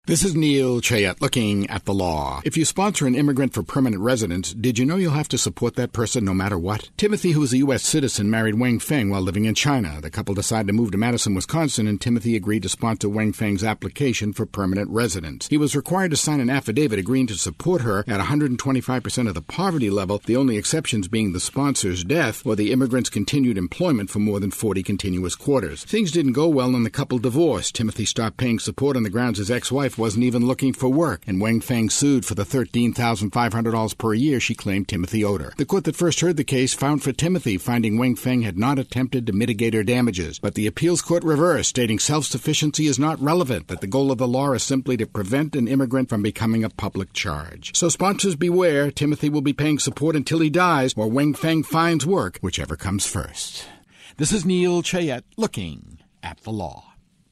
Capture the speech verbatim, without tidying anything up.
This is Neil Chayette looking at the law. If you sponsor an immigrant for permanent residence, did you know you'll have to support that person no matter what? Timothy, who is a U S citizen, married Wang Feng while living in China. The couple decided to move to Madison, Wisconsin, and Timothy agreed to sponsor Wang Feng's application for permanent residence. He was required to sign an affidavit agreeing to support her at one hundred twenty-five percent of the poverty level, the only exceptions being the sponsor's death or the immigrant's continued employment for more than forty continuous quarters. Things didn't go well and the couple divorced. Timothy stopped paying support on the grounds his ex-wife wasn't even looking for work, and Wang Feng sued for the thirteen thousand five hundred dollars per year she claimed Timothy owed her. The court that first heard the case found for Timothy, finding Wang Feng had not attempted to mitigate her damages. But the appeals court reversed, stating self-sufficiency is not relevant, that the goal of the law is simply to prevent an immigrant from becoming a public charge. So sponsors beware, Timothy will be paying support until he dies, or Wang Feng finds work, whichever comes first. This is Neil Chayette looking at the law.